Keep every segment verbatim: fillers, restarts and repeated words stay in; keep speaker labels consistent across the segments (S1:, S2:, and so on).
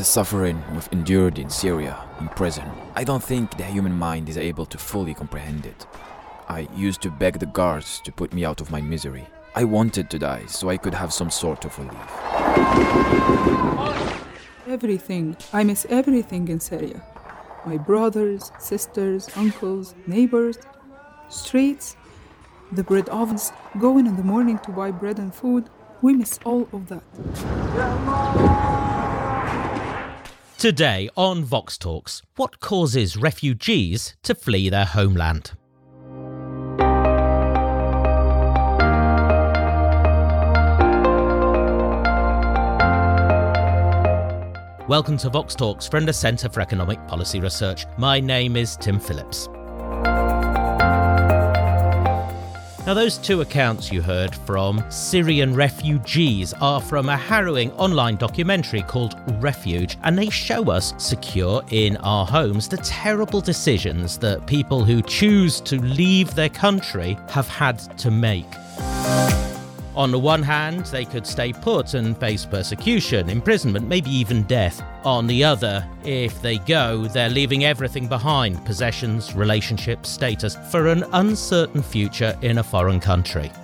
S1: the suffering we've endured in Syria, in prison, I don't think the human mind is able to fully comprehend it. I used to beg the guards to put me out of my misery. I wanted to die so I could have some sort of relief.
S2: Everything. I miss everything in Syria. My brothers, sisters, uncles, neighbors, streets, the bread ovens, going in the morning to buy bread and food. We miss all of that.
S3: Today on Vox Talks, what causes refugees to flee their homeland? Welcome to Vox Talks from the Centre for Economic Policy Research. My name is Tim Phillips. Now, those two accounts you heard from Syrian refugees are from a harrowing online documentary called Refuge, and they show us, secure in our homes, the terrible decisions that people who choose to leave their country have had to make. On the one hand, they could stay put and face persecution, imprisonment, maybe even death. On the other, if they go, they're leaving everything behind: possessions, relationships, status, for an uncertain future in a foreign country.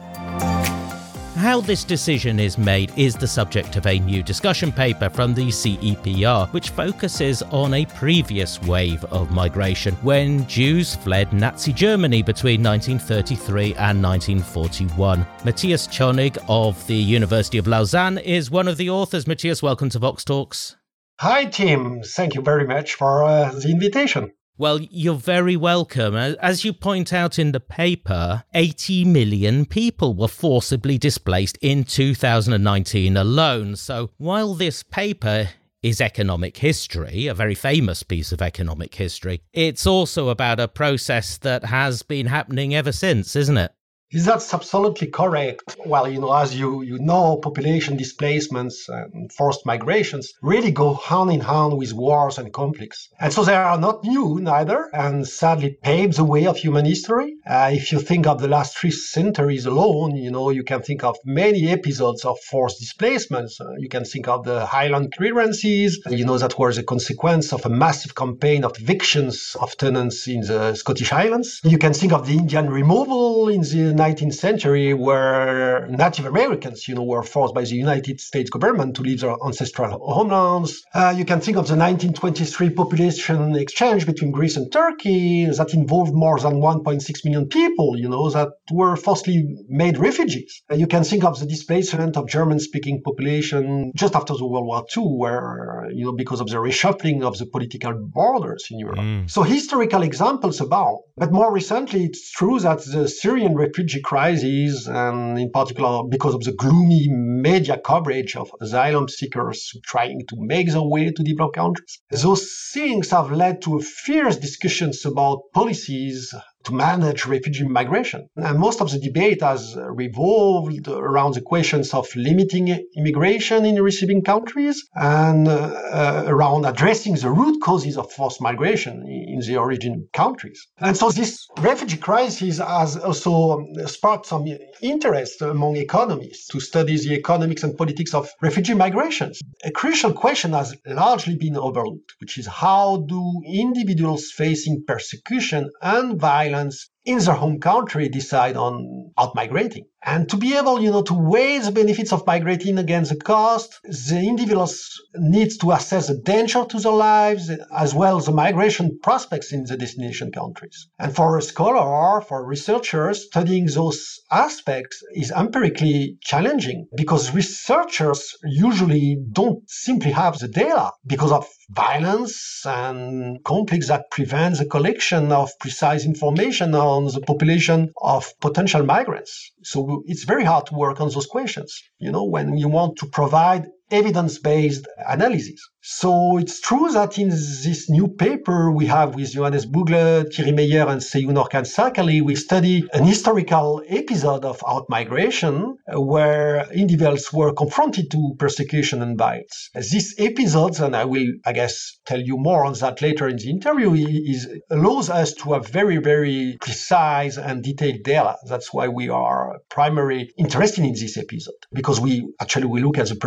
S3: How this decision is made is the subject of a new discussion paper from the C E P R, which focuses on a previous wave of migration when Jews fled Nazi Germany between nineteen thirty-three and nineteen forty-one. Matthias Tschönig of the University of Lausanne is one of the authors. Matthias, welcome to Vox Talks.
S4: Hi, Tim. Thank you very much for uh, the invitation.
S3: Well, you're very welcome. As you point out in the paper, eighty million people were forcibly displaced in two thousand nineteen alone. So while this paper is economic history, a very famous piece of economic history, it's also about a process that has been happening ever since, isn't it?
S4: That's absolutely correct. Well, you know, as you, you know, population displacements and forced migrations really go hand in hand with wars and conflicts. And so they are not new neither, and sadly paved the way of human history. Uh, if you think of the last three centuries alone, you know, you can think of many episodes of forced displacements. Uh, you can think of the Highland clearances, you know, that was a consequence of a massive campaign of evictions of tenants in the Scottish Highlands. You can think of the Indian removal in the nineteenth century, where Native Americans, you know, were forced by the United States government to leave their ancestral homelands. Uh, you can think of the nineteen twenty-three population exchange between Greece and Turkey that involved more than one point six million people, you know, that were forcibly made refugees. Uh, you can think of the displacement of German-speaking population just after the World War Two, where, you know, because of the reshuffling of the political borders in Europe. Mm. So historical examples abound. But more recently, it's true that the Syrian refugee crisis, and in particular because of the gloomy media coverage of asylum seekers trying to make their way to developed countries, those things have led to fierce discussions about policies to manage refugee migration. And most of the debate has revolved around the questions of limiting immigration in receiving countries and uh, uh, around addressing the root causes of forced migration in the origin countries. And so this refugee crisis has also sparked some interest among economists to study the economics and politics of refugee migrations. A crucial question has largely been overlooked, which is how do individuals facing persecution and violence in their home country decide on out-migrating? And to be able, you know, to weigh the benefits of migrating against the cost, the individuals need to assess the danger to their lives, as well as the migration prospects in the destination countries. And for a scholar or for researchers, studying those aspects is empirically challenging because researchers usually don't simply have the data because of violence and conflicts that prevent the collection of precise information on the population of potential migrants. So it's very hard to work on those questions, you know, when you want to provide evidence-based analysis. So it's true that in this new paper we have with Johannes Bugle, Thierry Meyer, and Seyun Orkan Sakali, we study an historical episode of out-migration where individuals were confronted to persecution and violence. These episodes, and I will, I guess, tell you more on that later in the interview, is allows us to have very, very precise and detailed data. That's why we are primarily interested in this episode, because we actually we look at the persecution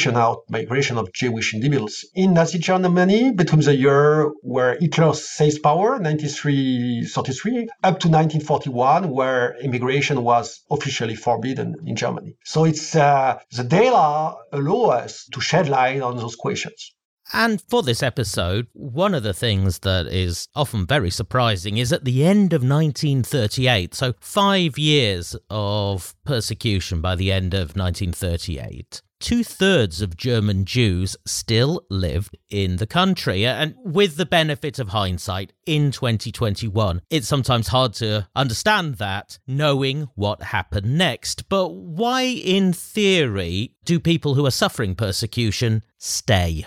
S4: carceration out migration of Jewish individuals in Nazi Germany between the year where Hitler seized power, nineteen thirty-three, up to nineteen forty-one, where immigration was officially forbidden in Germany. So it's uh, the data allow us to shed light on those questions.
S3: And for this episode, one of the things that is often very surprising is at the end of nineteen thirty-eight, so five years of persecution by the end of nineteen thirty-eight, two-thirds of German Jews still lived in the country. And with the benefit of hindsight, in twenty twenty-one, it's sometimes hard to understand that, knowing what happened next. But why, in theory, do people who are suffering persecution stay?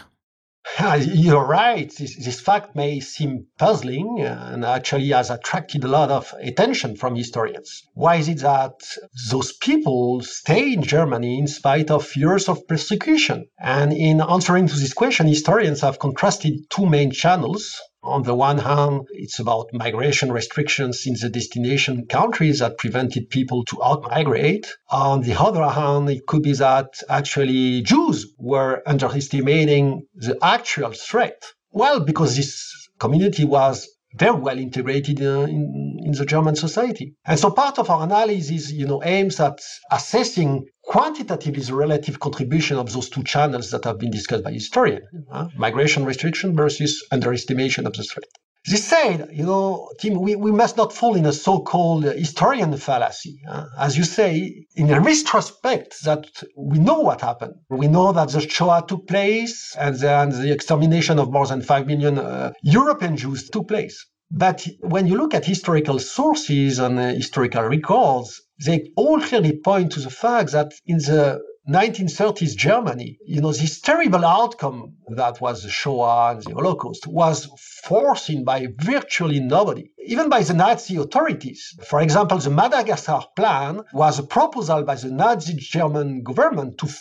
S4: You're right. This, this fact may seem puzzling and actually has attracted a lot of attention from historians. Why is it that those people stay in Germany in spite of years of persecution? And in answering to this question, historians have contrasted two main channels. On the one hand, it's about migration restrictions in the destination countries that prevented people to out-migrate. On the other hand, it could be that actually Jews were underestimating the actual threat. Well, because this community was very well integrated uh, in, in the German society. And so part of our analysis, you know, aims at assessing quantitatively the relative contribution of those two channels that have been discussed by historians, uh, migration restriction versus underestimation of the threat. This said, you know, Tim, we, we must not fall in a so-called historian fallacy. Uh, as you say, in a retrospect, that we know what happened. We know that the Shoah took place and then the extermination of more than five million uh, European Jews took place. But when you look at historical sources and uh, historical records, they all clearly point to the fact that in the nineteen thirties Germany, you know, this terrible outcome that was the Shoah and the Holocaust was foreseen by virtually nobody, even by the Nazi authorities. For example, the Madagascar Plan was a proposal by the Nazi German government to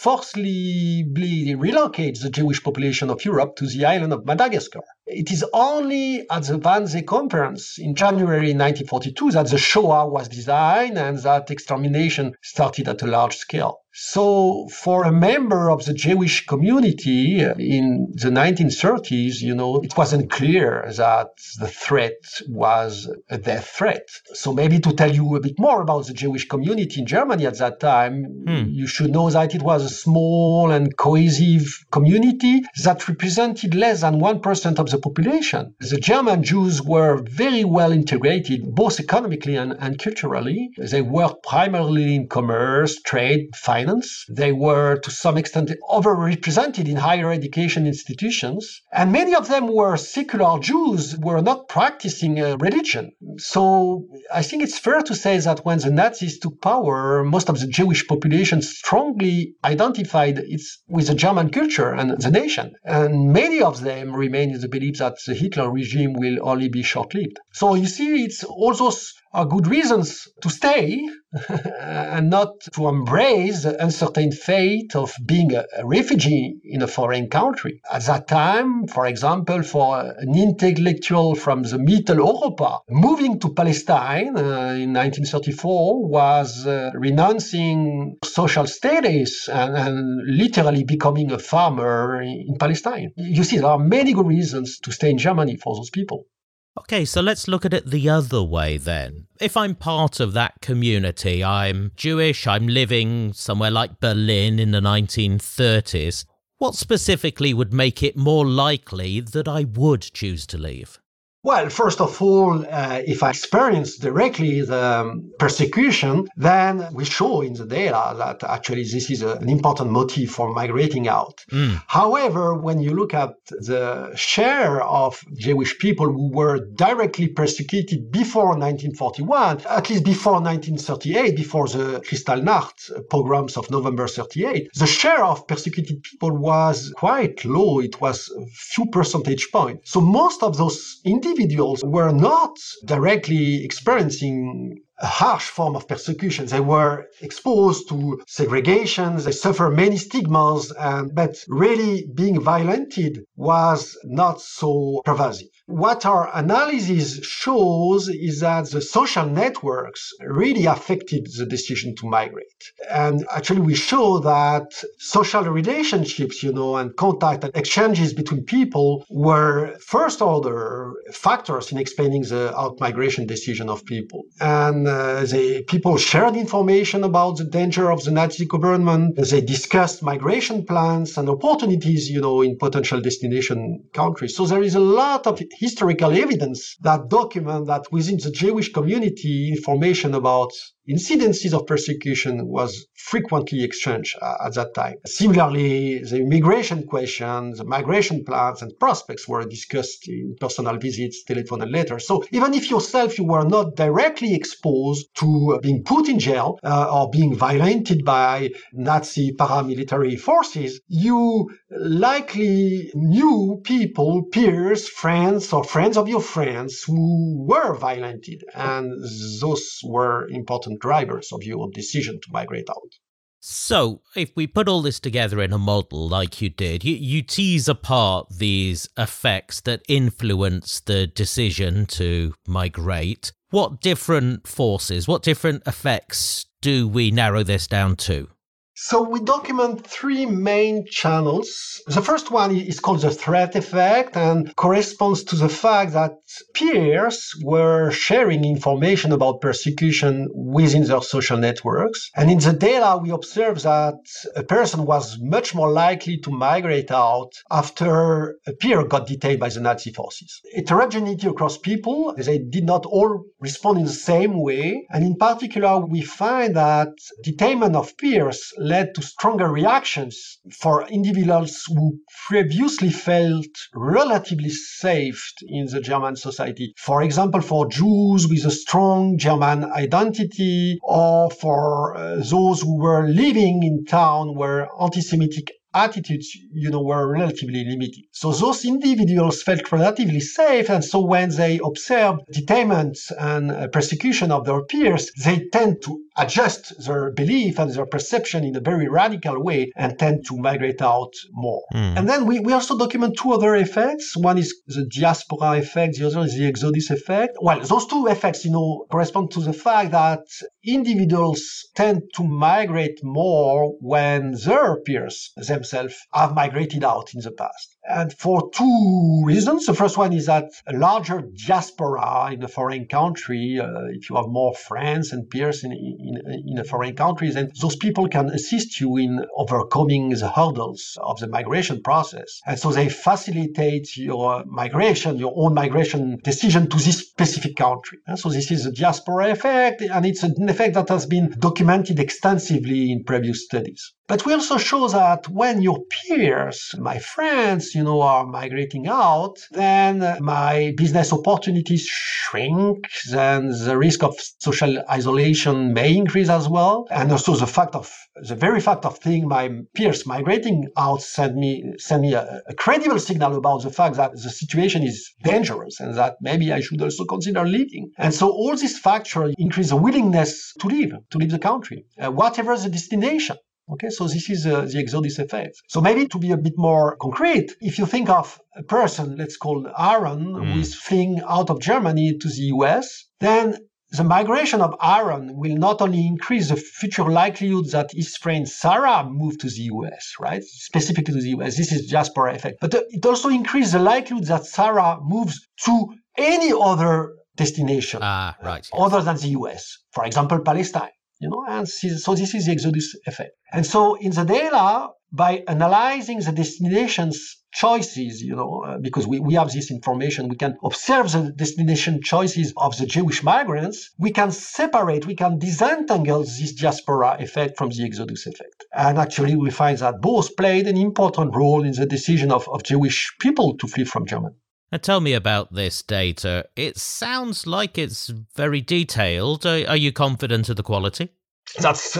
S4: forcibly relocate the Jewish population of Europe to the island of Madagascar. It is only at the Wannsee Conference in January nineteen forty-two that the Shoah was designed and that extermination started at a large scale. So for a member of the Jewish community in the nineteen thirties, you know, it wasn't clear that the threat was a death threat. So maybe to tell you a bit more about the Jewish community in Germany at that time, hmm. you should know that it was a small and cohesive community that represented less than one percent of the population. The German Jews were very well integrated, both economically and, and culturally. They worked primarily in commerce, trade, finance. They were, to some extent, overrepresented in higher education institutions. And many of them were secular Jews, were not practicing a religion. So I think it's fair to say that when the Nazis took power, most of the Jewish population strongly identified it with the German culture and the nation. And many of them remain in the belief that the Hitler regime will only be short-lived. So you see, it's all those are good reasons to stay and not to embrace the uncertain fate of being a, a refugee in a foreign country. At that time, for example, for an intellectual from the Middle Europa, moving to Palestine uh, in nineteen thirty-four was uh, renouncing social status and, and literally becoming a farmer in Palestine. You see, there are many good reasons to stay in Germany for those people.
S3: Okay, so let's look at it the other way then. If I'm part of that community, I'm Jewish, I'm living somewhere like Berlin in the nineteen thirties, what specifically would make it more likely that I would choose to leave?
S4: Well, first of all, uh, if I experience directly the um, persecution, then we show in the data that actually this is a, an important motive for migrating out. Mm. However, when you look at the share of Jewish people who were directly persecuted before nineteen forty-one, at least before nineteen thirty-eight, before the Kristallnacht pogroms of November thirty-eight, the share of persecuted people was quite low. It was a few percentage points. So most of those individuals individuals were not directly experiencing a harsh form of persecution. They were exposed to segregation, they suffered many stigmas, and, but really being violented was not so pervasive. What our analysis shows is that the social networks really affected the decision to migrate. And actually, we show that social relationships, you know, and contact and exchanges between people were first order factors in explaining the out-migration decision of people. And uh, they, people shared information about the danger of the Nazi government. They discussed migration plans and opportunities, you know, in potential destination countries. So there is a lot of historical evidence that document that within the Jewish community, information about incidences of persecution was frequently exchanged uh, at that time. Similarly, the immigration question, the migration plans and prospects were discussed in personal visits, telephone and letters. So even if yourself you were not directly exposed to uh, being put in jail uh, or being violated by Nazi paramilitary forces, you likely knew people, peers, friends, or friends of your friends who were violated. And those were important drivers of your decision to migrate out.
S3: So, if we put all this together in a model like you did, you, you tease apart these effects that influence the decision to migrate. What different forces, what different effects do we narrow this down to?
S4: So we document three main channels. The first one is called the threat effect and corresponds to the fact that peers were sharing information about persecution within their social networks. And in the data, we observe that a person was much more likely to migrate out after a peer got detained by the Nazi forces. Heterogeneity across people, they did not all respond in the same way. And in particular, we find that detainment of peers led to stronger reactions for individuals who previously felt relatively safe in the German society. For example, for Jews with a strong German identity, or for uh, those who were living in town where anti-Semitic attitudes, you know, were relatively limited. So those individuals felt relatively safe, and so when they observed detainment and uh, persecution of their peers, they tend to adjust their belief and their perception in a very radical way and tend to migrate out more. Mm. And then we, we also document two other effects. One is the diaspora effect, the other is the exodus effect. Well, those two effects, you know, correspond to the fact that individuals tend to migrate more when their peers themselves have migrated out in the past. And for two reasons. The first one is that a larger diaspora in a foreign country, uh, if you have more friends and peers in, in, in a foreign country, then those people can assist you in overcoming the hurdles of the migration process. And so they facilitate your migration, your own migration decision to this specific country. And so this is a diaspora effect, and it's an effect that has been documented extensively in previous studies. But we also show that when your peers, my friends, you know, are migrating out, then my business opportunities shrink, then the risk of social isolation may increase as well. And also the fact of, the very fact of seeing my peers migrating out send me, send me a, a credible signal about the fact that the situation is dangerous and that maybe I should also consider leaving. And so all these factors increase the willingness to leave, to leave the country, uh, whatever the destination. Okay, so this is uh, the exodus effect. So maybe to be a bit more concrete, if you think of a person, let's call Aaron, mm. who is fleeing out of Germany to the U S, then the migration of Aaron will not only increase the future likelihood that his friend Sarah move to the U S, right? Specifically to the U S. This is diaspora effect. But it also increases the likelihood that Sarah moves to any other destination
S3: ah, right,
S4: uh, yes. other than the U S. For example, Palestine. You know, and so this is the exodus effect. And so in the data, by analyzing the destinations choices, you know, uh, because we, we have this information, we can observe the destination choices of the Jewish migrants, we can separate, we can disentangle this diaspora effect from the exodus effect. And actually we find that both played an important role in the decision of, of Jewish people to flee from Germany.
S3: Now tell me about this data. It sounds like it's very detailed. Are, are you confident of the quality?
S4: That's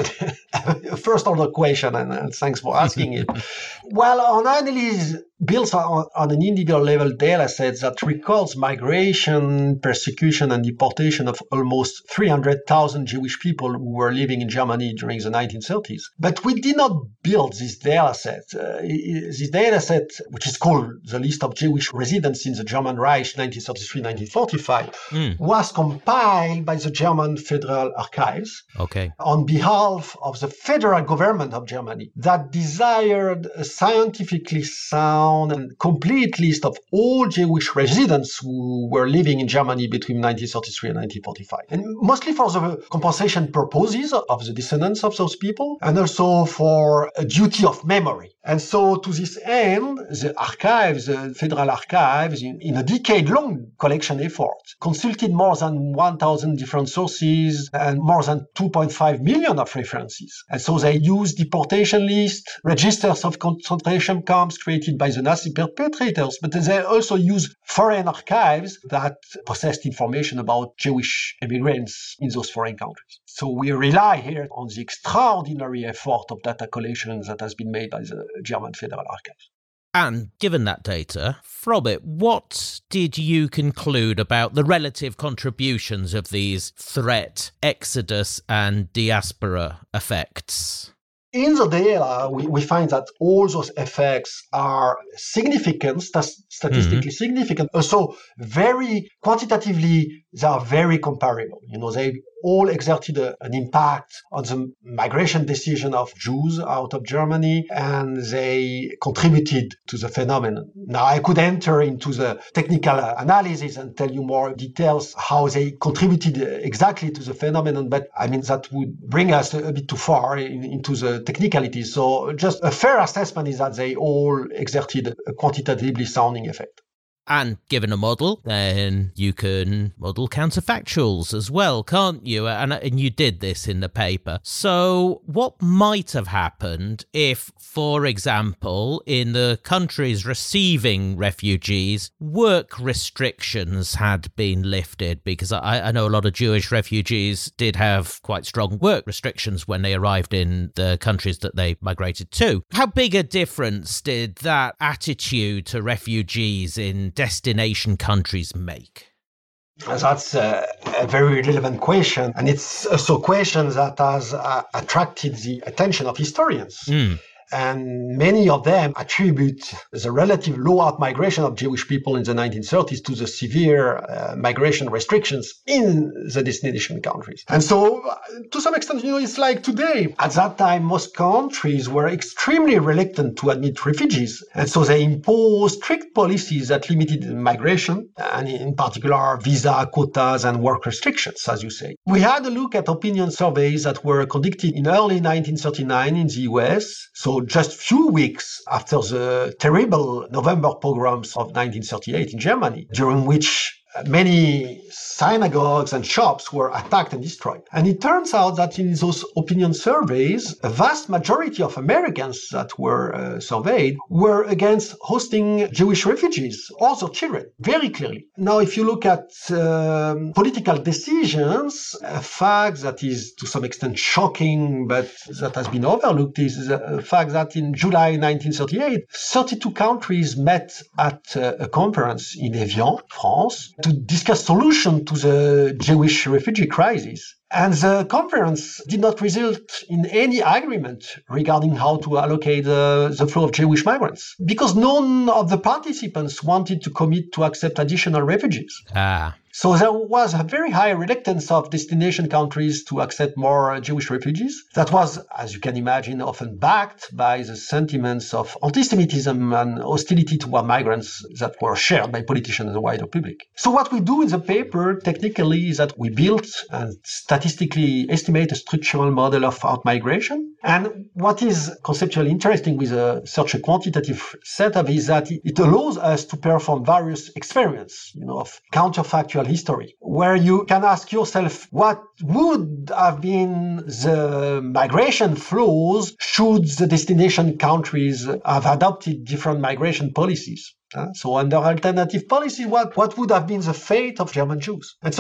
S4: a first order question, and, and thanks for asking it. Well, our analysis builds on, on an individual level data set that records migration, persecution, and deportation of almost three hundred thousand Jewish people who were living in Germany during the nineteen thirties. But we did not build this data set. Uh, this data set, which is called the list of Jewish residents in the German Reich nineteen thirty-three to nineteen forty-five, mm. was compiled by the German Federal Archives.
S3: Okay.
S4: On behalf of the federal government of Germany that desired a scientifically sound and complete list of all Jewish residents who were living in Germany between nineteen thirty-three and nineteen forty-five. And mostly for the compensation purposes of the descendants of those people, and also for a duty of memory. And so to this end, the archives, the federal archives, in, in a decade-long collection effort, consulted more than one thousand different sources and more than two point five million of references. And so they used deportation lists, registers of concentration camps created by the Nazi perpetrators, but they also used foreign archives that possessed information about Jewish immigrants in those foreign countries. So we rely here on the extraordinary effort of data collection that has been made by the German Federal Archives.
S3: And given that data, from it, what did you conclude about the relative contributions of these threat, exodus, and diaspora effects?
S4: In the data, we, we find that all those effects are significant, st- statistically mm-hmm. significant. Also, very quantitatively, they are very comparable. You know, they all exerted a, an impact on the migration decision of Jews out of Germany, and they contributed to the phenomenon. Now, I could enter into the technical analysis and tell you more details how they contributed exactly to the phenomenon, but I mean, that would bring us a bit too far in, into the technicalities. So just a fair assessment is that they all exerted a quantitatively sounding effect.
S3: And given a model, then you can model counterfactuals as well, can't you? And, and you did this in the paper. So what might have happened if, for example, in the countries receiving refugees, work restrictions had been lifted? Because I, I know a lot of Jewish refugees did have quite strong work restrictions when they arrived in the countries that they migrated to. How big a difference did that attitude to refugees in destination countries make?
S4: That's a, a very relevant question, and it's also a question that has uh, attracted the attention of historians. Mm. And many of them attribute the relative low outmigration of Jewish people in the nineteen thirties to the severe uh, migration restrictions in the destination countries. And so, uh, to some extent, you know, it's like today. At that time, most countries were extremely reluctant to admit refugees. And so they imposed strict policies that limited migration, and in particular, visa, quotas, and work restrictions, as you say. We had a look at opinion surveys that were conducted in early nineteen thirty-nine in the U S, so just few weeks after the terrible November pogroms of nineteen thirty-eight in Germany, during which many synagogues and shops were attacked and destroyed. And it turns out that in those opinion surveys, a vast majority of Americans that were uh, surveyed were against hosting Jewish refugees or their children, very clearly. Now, if you look at um, political decisions, a fact that is to some extent shocking, but that has been overlooked, is the fact that in July nineteen thirty-eight, thirty-two countries met at uh, a conference in Evian, France, to discuss solutions to the Jewish refugee crisis. And the conference did not result in any agreement regarding how to allocate uh, the flow of Jewish migrants, because none of the participants wanted to commit to accept additional refugees.
S3: Ah.
S4: So there was a very high reluctance of destination countries to accept more Jewish refugees. That was, as you can imagine, often backed by the sentiments of anti-Semitism and hostility toward migrants that were shared by politicians and the wider public. So what we do in the paper, technically, is that we built and statistically estimate a structural model of outmigration. And what is conceptually interesting with a, such a quantitative setup is that it, it allows us to perform various experiments, you know, of counterfactual history, where you can ask yourself what would have been the migration flows should the destination countries have adopted different migration policies. Uh, so under alternative policy, what, what would have been the fate of German Jews? And so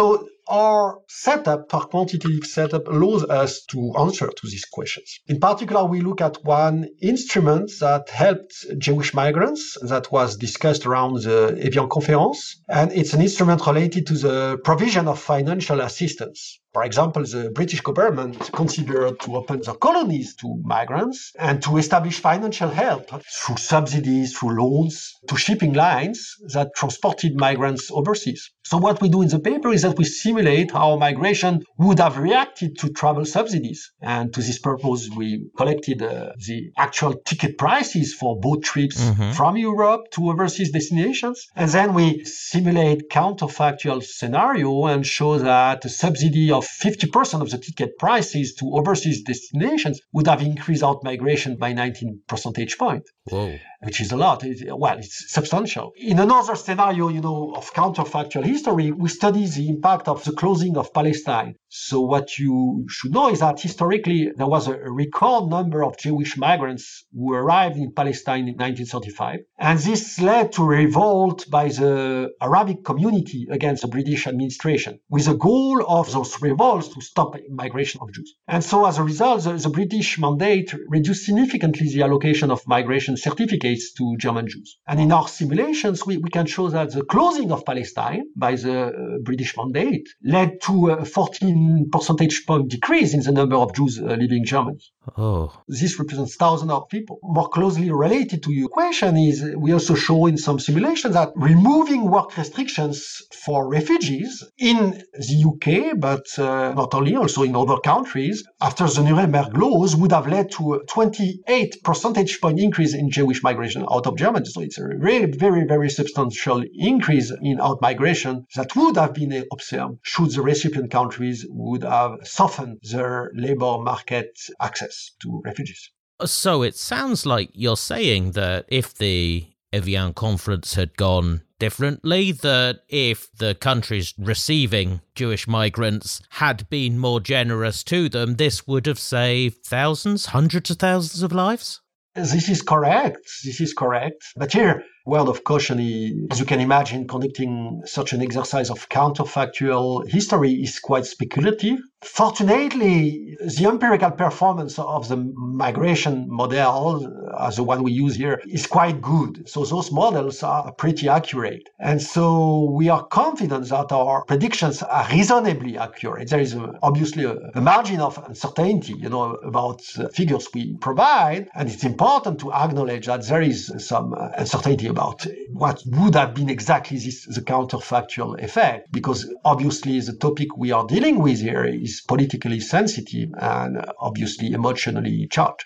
S4: our setup, our quantitative setup, allows us to answer to these questions. In particular, we look at one instrument that helped Jewish migrants that was discussed around the Evian conference, and it's an instrument related to the provision of financial assistance. For example, the British government considered to open the colonies to migrants and to establish financial help through subsidies, through loans, to shipping lines that transported migrants overseas. So what we do in the paper is that we simulate how migration would have reacted to travel subsidies. And to this purpose, we collected uh, the actual ticket prices for boat trips mm-hmm. from Europe to overseas destinations. And then we simulate counterfactual scenario and show that a subsidy of fifty percent of the ticket prices to overseas destinations would have increased out migration by nineteen percentage points.
S3: Whoa.
S4: Which is a lot. Well, it's substantial. In another scenario, you know, of counterfactual history, we study the impact of the closing of Palestine. So what you should know is that historically, there was a record number of Jewish migrants who arrived in Palestine in nineteen thirty-five. And this led to a revolt by the Arabic community against the British administration, with the goal of those revolts to stop migration of Jews. And so as a result, the, the British mandate reduced significantly the allocation of migration certificates to German Jews. And in our simulations, we, we can show that the closing of Palestine by the uh, British mandate led to a fourteen percentage point decrease in the number of Jews uh, living in Germany.
S3: Oh.
S4: This represents thousands of people. More closely related to your question is we also show in some simulations that removing work restrictions for refugees in the U K, but uh, not only, also in other countries, after the Nuremberg laws would have led to a twenty-eight percentage point increase in Jewish migration out of Germany. So it's a really very, very substantial increase in out migration that would have been observed should the recipient countries would have softened their labor market access to refugees.
S3: So it sounds like you're saying that if the Evian conference had gone differently, that if the countries receiving Jewish migrants had been more generous to them, this would have saved thousands, hundreds of thousands of lives?
S4: This is correct. This is correct. But here, word of caution, as you can imagine, conducting such an exercise of counterfactual history is quite speculative. Fortunately, the empirical performance of the migration model, as the one we use here, is quite good. So those models are pretty accurate. And so we are confident that our predictions are reasonably accurate. There is a, obviously a, a margin of uncertainty, you know, about the figures we provide. And it's important to acknowledge that there is some uncertainty about what would have been exactly this, the counterfactual effect, because obviously the topic we are dealing with here is politically sensitive and obviously emotionally charged.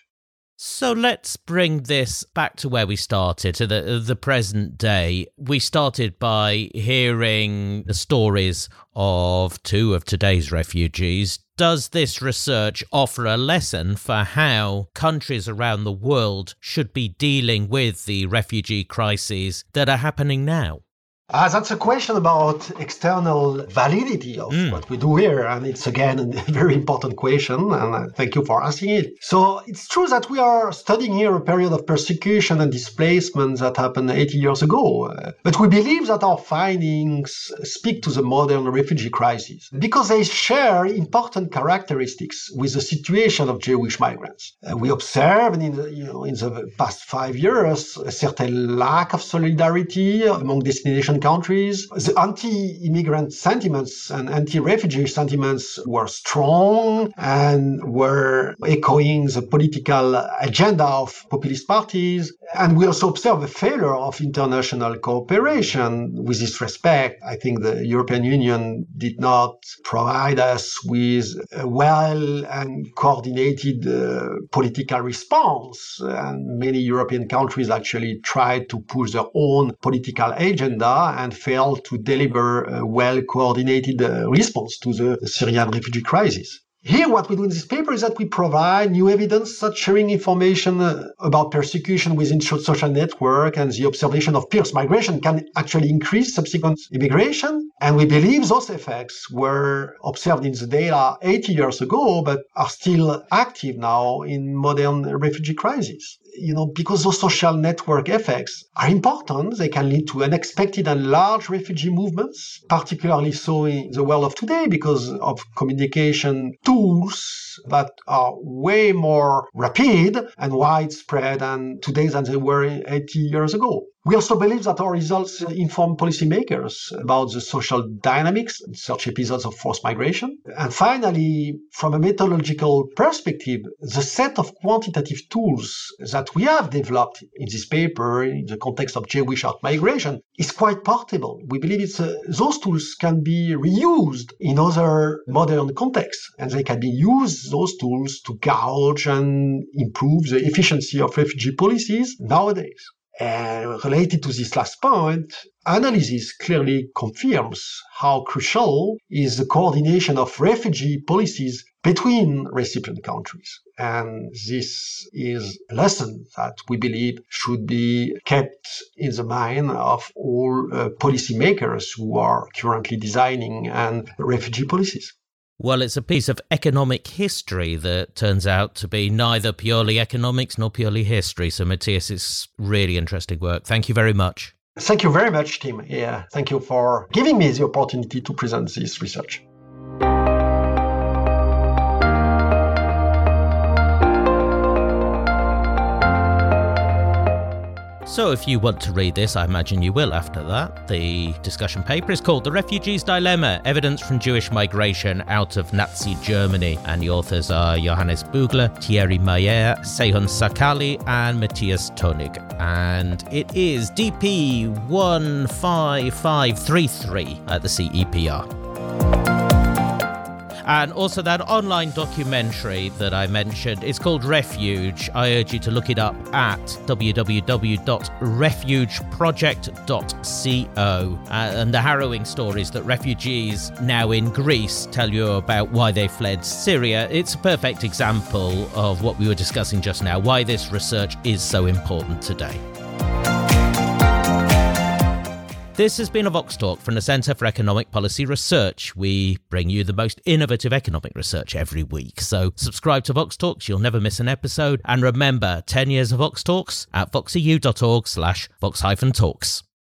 S3: So let's bring this back to where we started, to the the present day. We started by hearing the stories of two of today's refugees. Does this research offer a lesson for how countries around the world should be dealing with the refugee crises that are happening now?
S4: Uh, that's a question about external validity of mm. what we do here. And it's, again, a very important question. And uh, thank you for asking it. So it's true that we are studying here a period of persecution and displacement that happened eighty years ago. Uh, but we believe that our findings speak to the modern refugee crisis because they share important characteristics with the situation of Jewish migrants. Uh, we observed in the, you know, in the past five years a certain lack of solidarity among destination countries. The anti-immigrant sentiments and anti-refugee sentiments were strong and were echoing the political agenda of populist parties. And we also observe a failure of international cooperation with this respect. I think the European Union did not provide us with a well and coordinated uh, political response. And many European countries actually tried to push their own political agenda and failed to deliver a well-coordinated uh, response to the Syrian refugee crisis. Here, what we do in this paper is that we provide new evidence that sharing information uh, about persecution within social network and the observation of peers migration can actually increase subsequent immigration. And we believe those effects were observed in the data eighty years ago, but are still active now in modern refugee crises. you know, because those social network effects are important. They can lead to unexpected and large refugee movements, particularly so in the world of today because of communication tools that are way more rapid and widespread than today than they were eighty years ago. We also believe that our results inform policymakers about the social dynamics in such episodes of forced migration. And finally, from a methodological perspective, the set of quantitative tools that we have developed in this paper in the context of Jewish out-migration is quite portable. We believe it's uh, those tools can be reused in other modern contexts, and they can be used, those tools, to gauge and improve the efficiency of refugee policies nowadays. And related to this last point, analysis clearly confirms how crucial is the coordination of refugee policies between recipient countries. And this is a lesson that we believe should be kept in the mind of all uh, policymakers who are currently designing and refugee policies.
S3: Well, it's a piece of economic history that turns out to be neither purely economics nor purely history. So, Matthias, it's really interesting work. Thank you very much.
S4: Thank you very much, Tim. Yeah, thank you for giving me the opportunity to present this research.
S3: So if you want to read this, I imagine you will after that. The discussion paper is called The Refugee's Dilemma, Evidence from Jewish Migration Out of Nazi Germany. And the authors are Johannes Bugler, Thierry Mayer, Seyhun Sakali and Matthias Tonig. And it is D P one five five three three at the C E P R. And also that online documentary that I mentioned is called Refuge. I urge you to look it up at w w w dot refuge project dot co. Uh, and the harrowing stories that refugees now in Greece tell you about why they fled Syria. It's a perfect example of what we were discussing just now, why this research is so important today. This has been a Vox Talk from the Centre for Economic Policy Research. We bring you the most innovative economic research every week. So subscribe to Vox Talks, you'll never miss an episode. And remember, ten years of Vox Talks at voxeu dot org slash vox hyphen talks.